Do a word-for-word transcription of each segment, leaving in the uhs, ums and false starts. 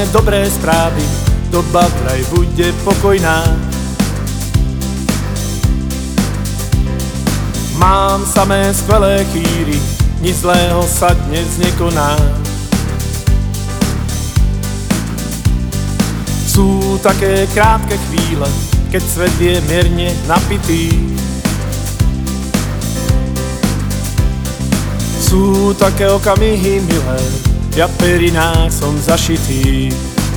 samé dobré správy, doba vraj bude pokojná. Mám samé skvelé chýry, nič zlého sa dnes nekoná. Sú také krátke chvíle, keď svet je mierne napitý. Sú také okamihy milé, ja v perinách som zašitý.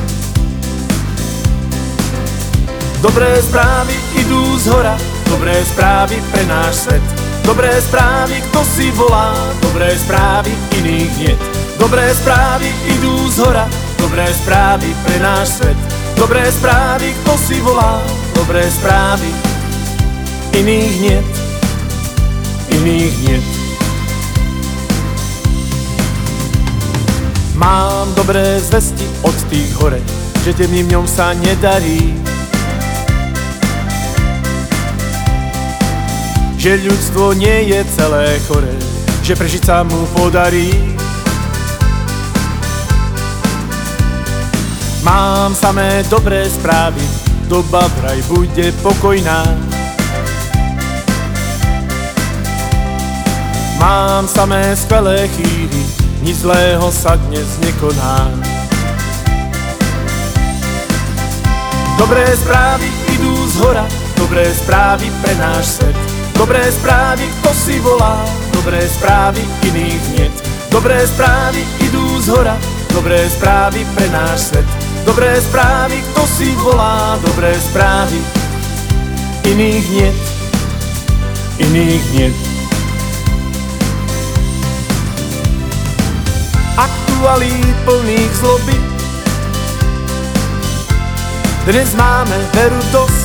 Dobré správy idú zhora, dobré správy pre náš svet. Dobré správy, kto si volá, dobré správy iných niet. Dobré správy idú zhora, dobré správy pre náš svet. Dobré správy, kto si volá, dobré správy iných niet, iných niet. Mám dobré zvesti od tých hore, že temným ňom sa nedarí. Že ľudstvo nie je celé choré, že prežiť sa mu podarí. Mám samé dobré správy, doba vraj bude pokojná. Mám samé skvelé chýry, nič zlého sa dnes nekoná. Dobré správy idú zhora, dobré správy pre náš svet. Dobré správy, kto si volá, dobré správy iných niet. Dobré správy idú zhora, dobré správy pre náš svet. Dobré správy, kto si volá, dobré správy iných niet, iných niet. Aktualít plných zloby, dnes máme veru dosť.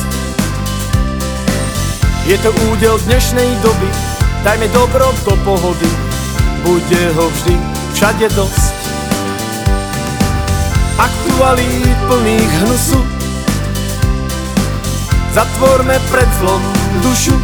Je to údel dnešnej doby, dajme dobro do pohody, bude ho vždy všade dosť. Aktualít plných hnusu, zatvorme pred zlom dušu.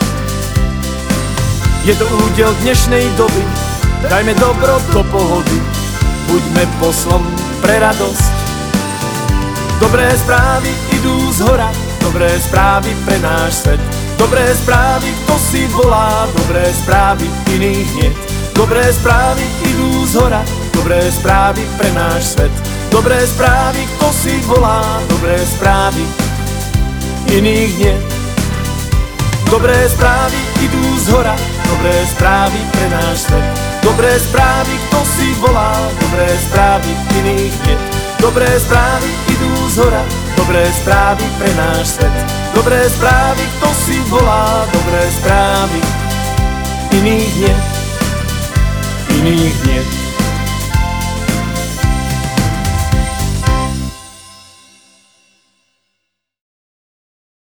Je to údel dnešnej doby, dajme dobro do pohody, buďme poslom pre radosť. Dobré správy idú zhora, dobré správy pre náš svet. Dobré správy, kto si volá, dobré správy iných niet. Dobré správy idú zhora, dobré správy pre náš svet. Dobré správy, kto si volá, dobré správy iných niet. Dobré správy idú zhora, dobré správy pre náš svet. Dobré správy, kto si volá, dobré správy iných niet. Dobré správy idú zhora, dobré správy pre náš svet. Dobré správy, kto si volá, dobré správy iných niet, iných niet.